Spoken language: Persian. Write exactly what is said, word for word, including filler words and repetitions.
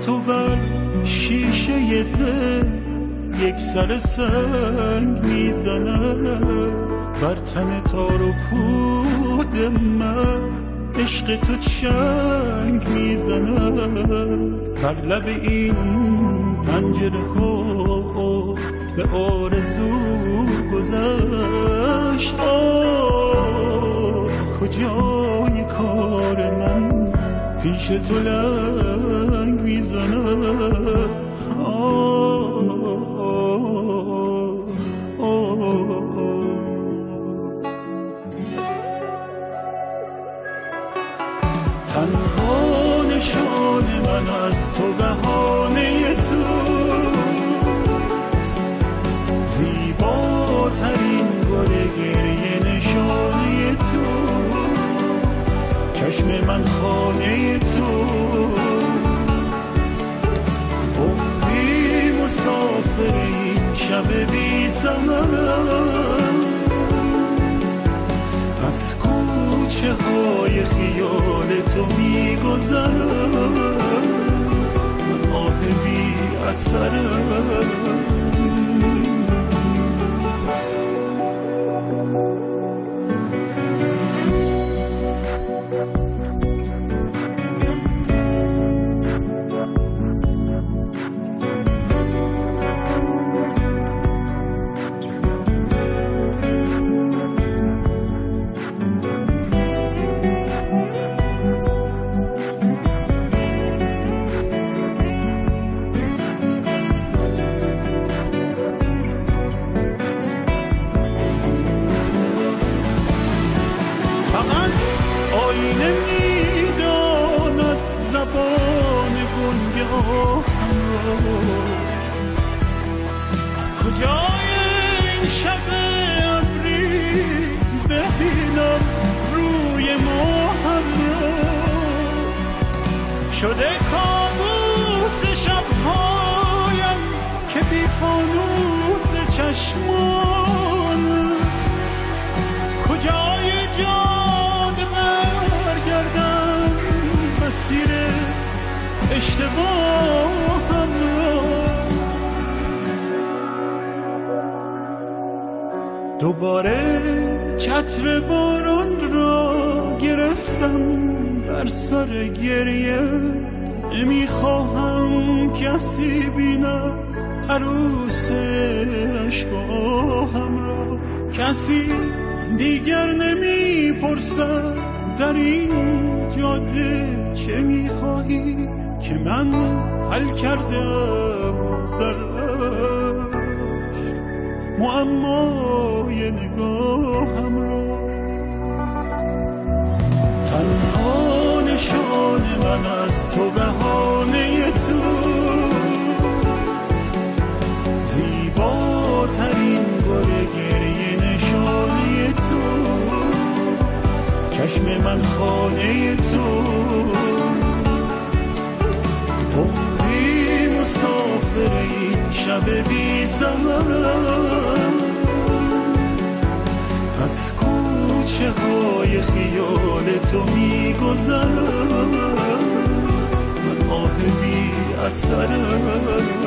تو بر شیشه دل یک سر سنگ میزند، بر تن تار و پود من عشق تو چنگ میزند. بر لب این پنجره ها به آرزو گذشت، آه کجای کار من پیش تو لنگ میزند. تنها نشان من از تو بهانه توست، زیباترین گل گریه نشانه توست، چشم من خانه توست، عمری مسافر این شب بی ثمرم، از کوچه های خیال تو میگذرم، آه بی اثرم. آینه میداند زبان گنگاهم را، کجای این شب ابری ببینم روی ماهم را، شده کابوس شبهایم که بی فانوس چشمان، کجای جاده برگردم مسیر اشتباهم را، دوباره چتر باران را گرفتم بر سر گریه، نمیخواهم کسی بینم عروس اشکاهم را، کسی دیگر نمیپرسد در این جاده چه میخواهی که من حل کردم درش معمای نگاهم را. تنها نشان من از تو بهانه توست، زیباترین گل گریه نشانه توست، چشم من خانه توست، عمری مسافر این شب بی ثمرم، از کوچه های خیال تو میگذرم، من آه بی اثرم.